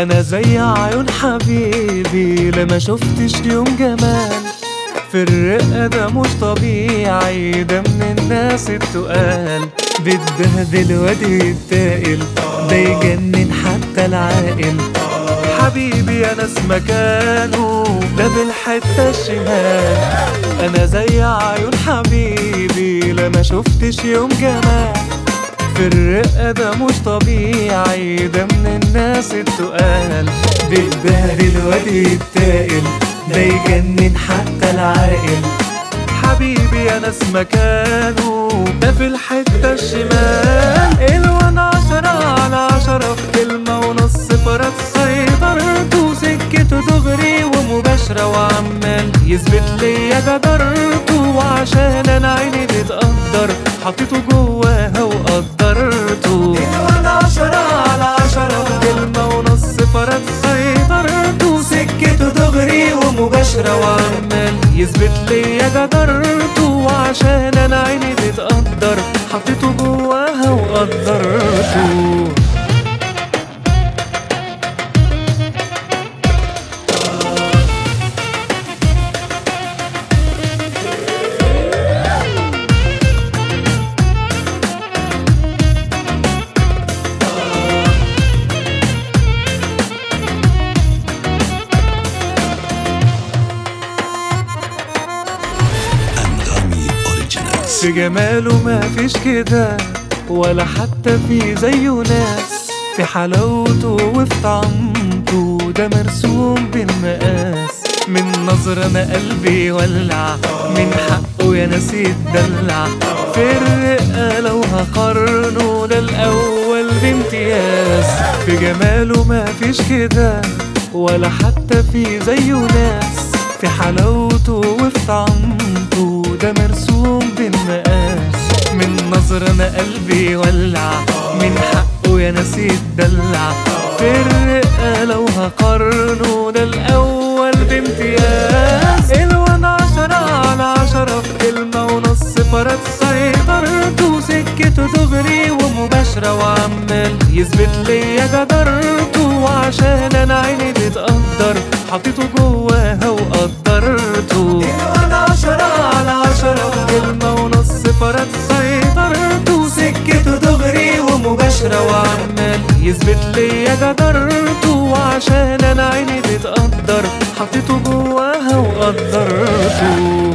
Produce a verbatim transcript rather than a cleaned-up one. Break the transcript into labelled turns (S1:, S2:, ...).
S1: انا زي عيون حبيبي لما شفتش يوم جمال في الرقة، ده مش طبيعي، ده من الناس التقال. بتبهدل وادي التائل، ده يجنن حتى العاقل. حبيبي انا مكانه ده بالحتة الشمال. انا زي عيون حبيبي لما شفتش يوم جمال في الرقة، ده مش طبيعي، ده من الناس التقال. بتبهدل وادي التائل، ده يجنن حتى العاقل. حبيبي انا مكانه ده في الحتة الشمال. الوان عشرة على عشرة في كلمة ونص، فرد سيطرته، سكته دغري ومباشرة، وعمال يثبت ليا جدرته. وعشان انا عيني بتقدر حطيته جواها وقدرته. الوان عشرة على عشرة في كلمة ونص، فرد سيطرته، سكته دغري ومباشرة، وعمال يثبت ليا جدرته. وعشان انا عيني بتقدر حطيته جواها وقدرته. في جماله ما فيش كده ولا حتى في زيه ناس، في حلاوته وفي طعمته ده مرسوم بالمقاس. من نظرة انا قلبي ولع، من حقه يا ناس يتدلع. في الرقة لو هقارنه ده الأول بامتياز. في جماله ما فيش كده ولا حتى في زيه ناس، في حلاوته وفي طعمته ده مرسوم بالمقاس. من نظرة انا قلبي ولع، من حقه يا ناس يتدلع. في الرقة لو هقارنه ده الأول بامتياز. الوان عشرة على عشرة في كلمة ونص، فرد سيطرته، سكته دغري ومباشرة، وعمال يثبت ليا جدرته. وعشان انا عيني بتقدر حطيته جواها وقدرته. الوان عشرة على عشرة في كلمة ونص، فرد سيطرته، سكته دغري ومباشرة، وعمال يثبت ليا جدرته. وعشان انا عيني بتقدر حطيته جواها وقدرته.